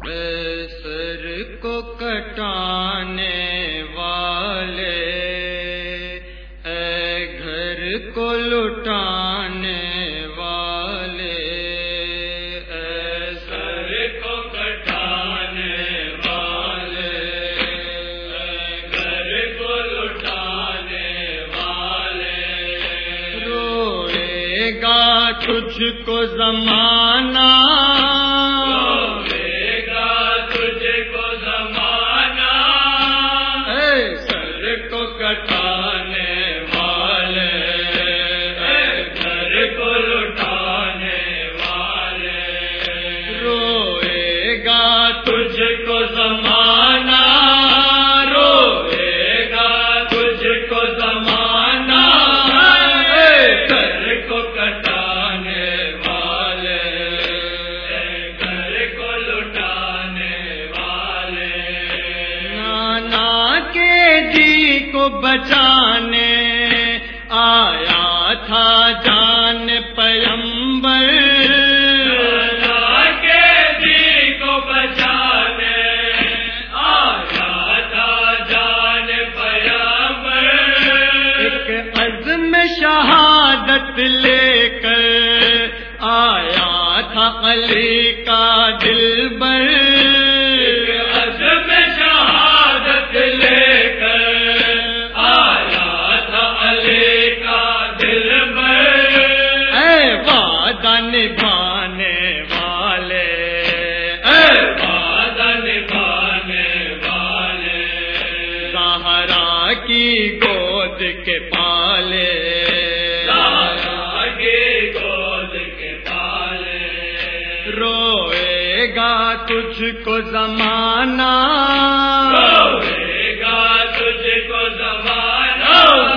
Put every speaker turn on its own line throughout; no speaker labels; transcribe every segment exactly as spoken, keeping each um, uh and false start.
سر کو کٹانے والے، اے گھر کو لٹانے والے، اے سر کو کٹانے والے، اے گھر کو لٹانے والے، روئے گا تجھ کو زمانہ، کٹانے والے، گھر کو لٹانے والے، روئے گا تجھ کو زمانہ، روئے گا تجھ کو زمانہ، گھر کو کٹانے والے، گھر کو لٹانے والے، نانا کے جی کو بچانے آیا تھا جان پیغمبر، نانا کے جی کو بچانے آیا تھا جان پیغمبر، ایک عزم شہادت لے کر آیا تھا علی کا دلبر، ایک عزم شہادت لے کر نبھانے والے، اے وعدہ نبھانے والے، زہرا کی گود کے پالے، زہرا کی گود کے پالے، روئے گا تجھ کو زمانہ، روئے گا تجھ کو زمانہ،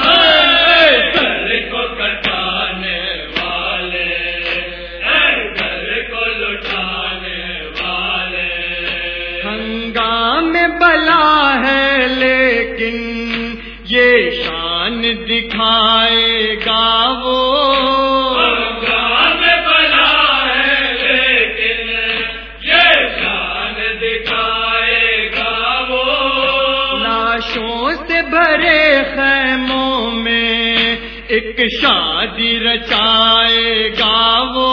بلا ہے لیکن یہ شان دکھائے گا وہ، ہنگام بلا ہے لیکن یہ شان دکھائے گا وہ، لاشوں سے بھرے خیموں میں ایک شادی رچائے گا وہ،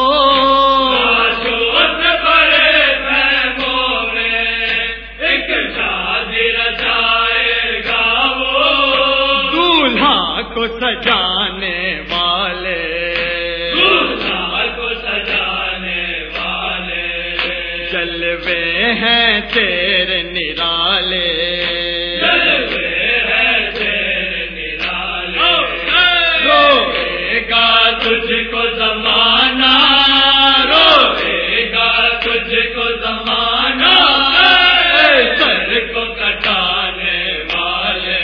کو سجانے والے، دولہا کو سجانے والے، جلوے ہیں تیرے نرالے، جلوے ہیں تیرے نرالے، روئے گا تجھ کو زمانہ، روئے گا تجھ کو زمانہ، سر کو کٹانے والے،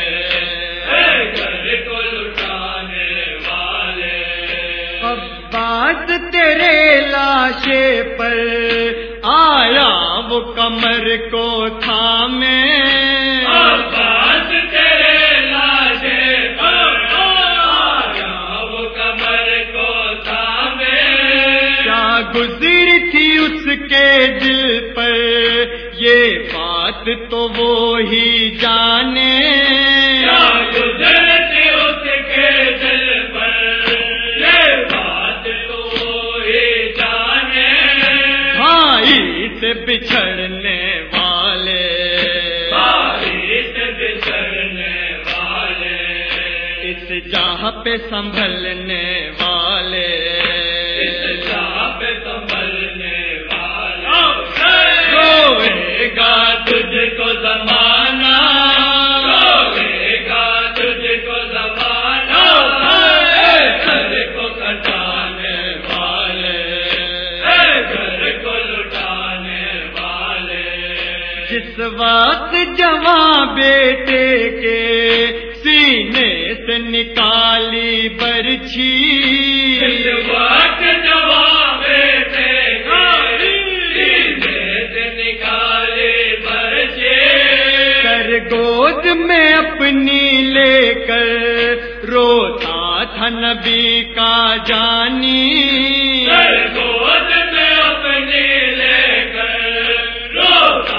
عباس تیرے لاشے پر آیا وہ کمر کو تھامے، عباس تیرے لاشے پر آیا وہ کمر کو تھامے، کیا گزری تھی اس کے دل پر یہ بات تو وہی جانے، کیا گزری تھی اس کے دل پر یہ بات تو وہی جانے، بھائی سے بچھڑنے والے، بھائی سے بچھڑنے والے، اس جہاں پہ سنبھلنے والے، اس جہاں پہ سنبھلنے والے، روئے گا تجھ کو زمانہ، روئے گا تجھ کو زمانہ، گھر کو کٹانے والے، گھر کو لٹانے والے، جس وقت جواں بیٹے کے سینے سے نکالی برچھی، جس وقت جواں بیٹے کے سینے سے نکالی برچھی، کر گود میں اپنی لے کر روتا تھا نبی کا جانی، کر گود میں اپنی لے کر روتا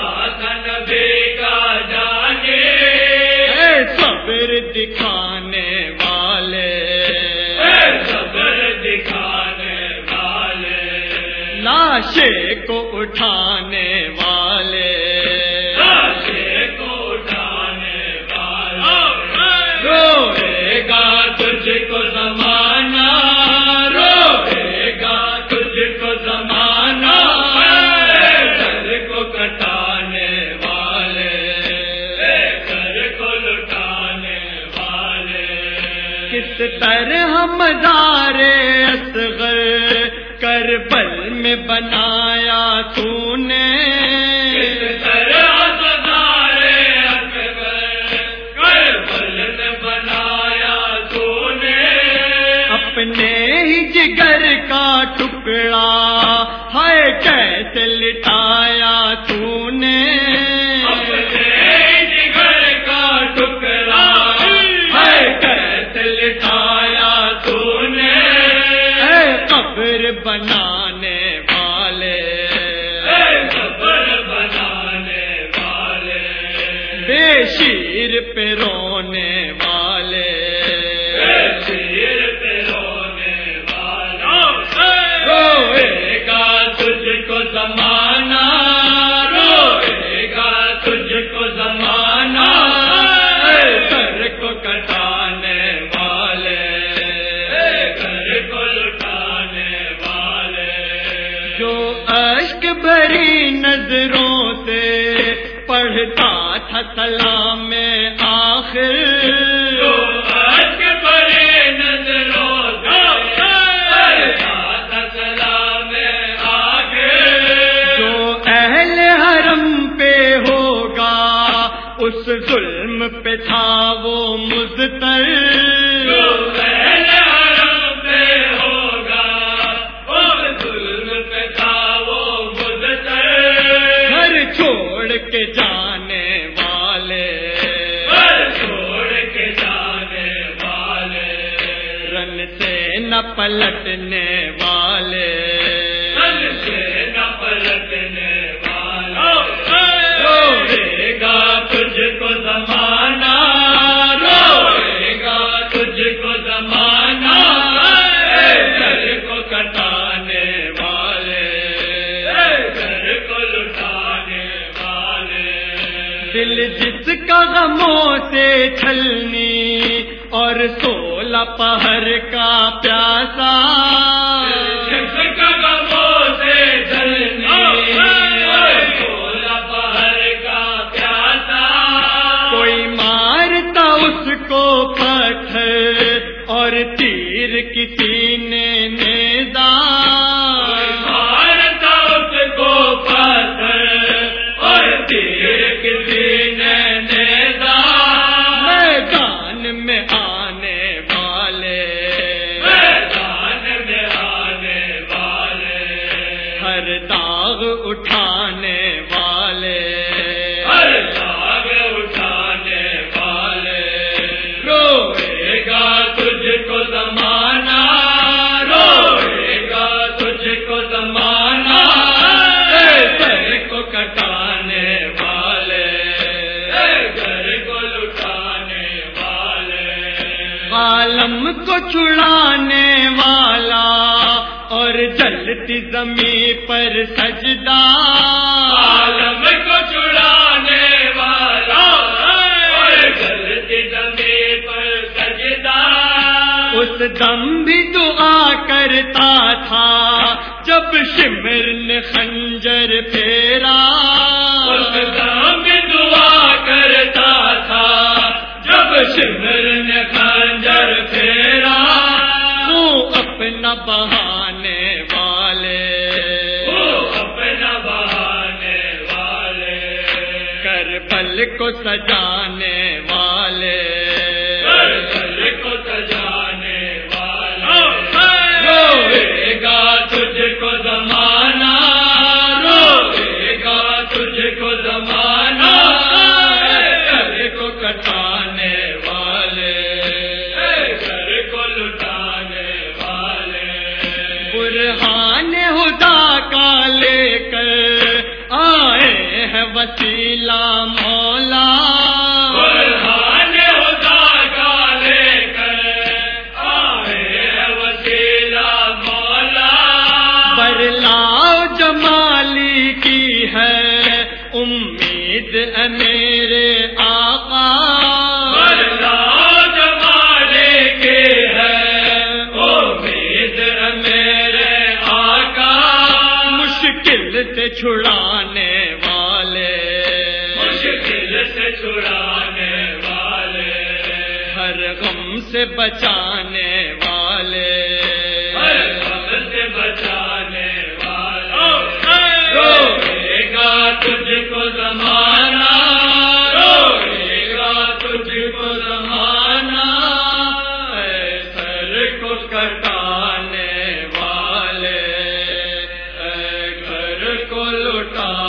لاشے کو اٹھانے والے لاشے کو اٹھانے والے روئے گا تجھ کو زمانہ روئے گا تجھ کو زمانہ سر کو کٹانے والے سر کو لٹانے والے کس طرح مزار اصغر کربل میں بنایا تو نے کس طرح مزار اصغر کربل میں بنایا تو نے اپنے ہی جگر کا ٹکڑا ہائے کیسے لٹایا تو نے اپنے ہی جگر کا ٹکڑا ہائے کیسے لٹایا تو نے قبر بنانے والے قبر بنانے والے بے شیر پہ رونے والے بے شیر پہ رونے والے روئے گا تجھ کو زمانہ روئے گا تجھ کو زمانہ سر کو کٹانے والے سر کو لٹانے جو اشک بھری نظروں سے پڑھتا تھا سلام آخر جو اشک بھری نظروں سے پڑھتا تھا سلام آخر جو اہل حرم پہ ہوگا اس ظلم پہ تھا وہ مضطر جو اہل حرم پہ ہوگا چھوڑ کے جانے والے چھوڑ کے جانے والے رن سے نہ پلٹنے والے رن سے نہ پلٹنے والے روئے گا تجھ کو زمانہ روئے گا تجھ کو زمانہ سر کو کٹانے والے سر کو لٹانے دل جس کا غموں سے چھلنی اور سولہ پہر کا پیاسا جس کا غموں سے چھلنی اور سولہ پہر کا پیاسا کوئی مارتا اس کو پتھر اور تیر کسی نے نیزا مارتا اس کو پتھر اور تیر کسی نے نیزا میدان میں آنے والے میدان میں آنے والے ہر داغ اٹھانے والے ہر داغ اٹھانے والے روئے گا تجھ کو زمانہ روئے گا تجھ کو زمانہ سر کو کٹانے والے گھر کو لٹانے والے عالم کو چھڑانے والا اور جلتی زمین پر سجدہ عالم کو چھڑانے والا اور جلتی زمین پر سجدہ اس دم بھی دعا کرتا تھا جب شمر نے خنجر پھیرا اس دم بھی دعا کرتا تھا جب شمر نے خنجر پھیرا وہ اپنا بہانے والے وہ اپنا بہانے والے کربل کو سجانے والے کربل کو سجانے روئے گا تجھ کو زمانہ روئے گا تجھ کو زمانہ سر کو کٹانے والے سر کو لٹانے والے برہان خدا کا لے کر آئے ہیں وسیلہ مولا برہان خدا کا لے کر آئے ہیں وسیلہ مولا برلاؤ جماعت امید ہے میرے آقا
زمانے کے ہے امید ہے میرے آقا
مشکل سے چھڑانے والے
مشکل سے چھڑانے والے
ہر غم سے بچانے والے
ہر غم سے بچانے والے روئے گا تجھ کو زمانہ روئے گا تجھ کو زمانہ
اے سر کو کٹانے والے اے گھر کو لٹا